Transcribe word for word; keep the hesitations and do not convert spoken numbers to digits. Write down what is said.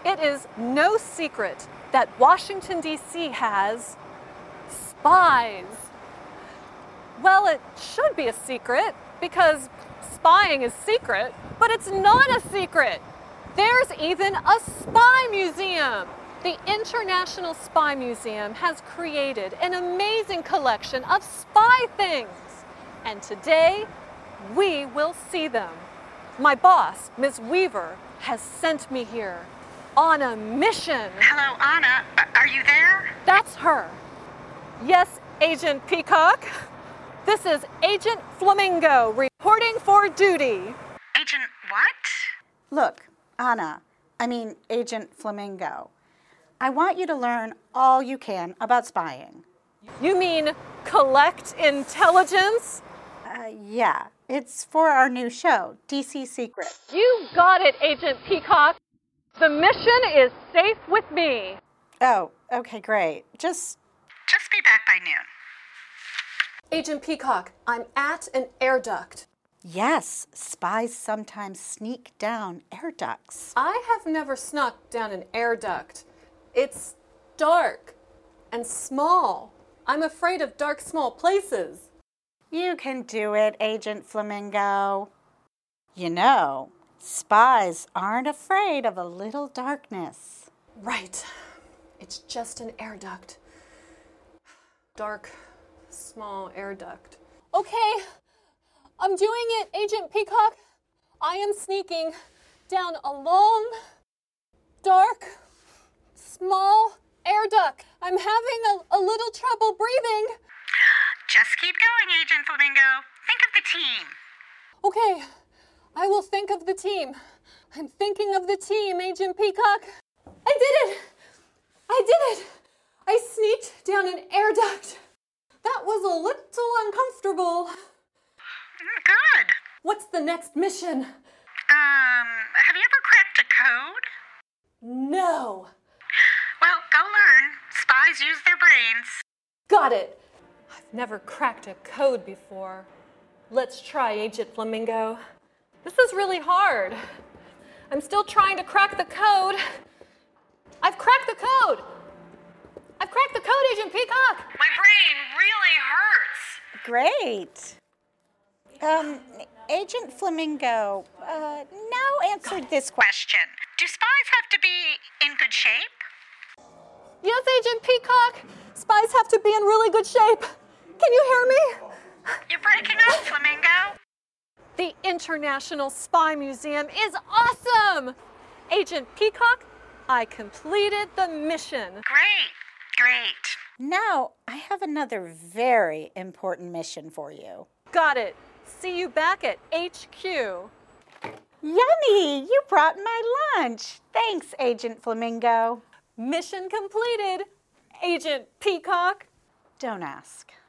It is no secret that Washington, D C has spies. Well, it should be a secret because spying is secret, but it's not a secret. There's even a spy museum. The International Spy Museum has created an amazing collection of spy things. And today, we will see them. My boss, Miz Weaver, has sent me here on a mission. Hello, Anna. Are you there? That's her. Yes, Agent Peacock. This is Agent Flamingo reporting for duty. Agent what? Look, Anna, I mean Agent Flamingo, I want you to learn all you can about spying. You mean collect intelligence? Uh, yeah, it's for our new show, D C Secret. You got it, Agent Peacock. The mission is safe with me. Oh, okay, great. Just... Just be back by noon. Agent Peacock, I'm at an air duct. Yes, spies sometimes sneak down air ducts. I have never snuck down an air duct. It's dark and small. I'm afraid of dark, small places. You can do it, Agent Flamingo. You know, spies aren't afraid of a little darkness. Right. It's just an air duct. Dark, small air duct. Okay, I'm doing it, Agent Peacock. I am sneaking down a long, dark, small air duct. I'm having a, a little trouble breathing. Just keep going, Agent Flamingo. Think of the team. Okay, I will think of the team. I'm thinking of the team, Agent Peacock. I did it! I did it! I sneaked down an air duct. That was a little uncomfortable. Good. What's the next mission? Um, have you ever cracked a code? No. Well, go learn. Spies use their brains. Got it. I've never cracked a code before. Let's try, Agent Flamingo. This is really hard. I'm still trying to crack the code. I've cracked the code. I've cracked the code, Agent Peacock. My brain really hurts. Great. Um, Agent Flamingo, uh, now answer this question. Question. Do spies have to be in good shape? Yes, Agent Peacock. Spies have to be in really good shape. Can you hear me? You're breaking up, Flamingo. The International Spy Museum is awesome! Agent Peacock, I completed the mission. Great, great. Now, I have another very important mission for you. Got it. See you back at H Q. Yummy! You brought my lunch. Thanks, Agent Flamingo. Mission completed, Agent Peacock. Don't ask.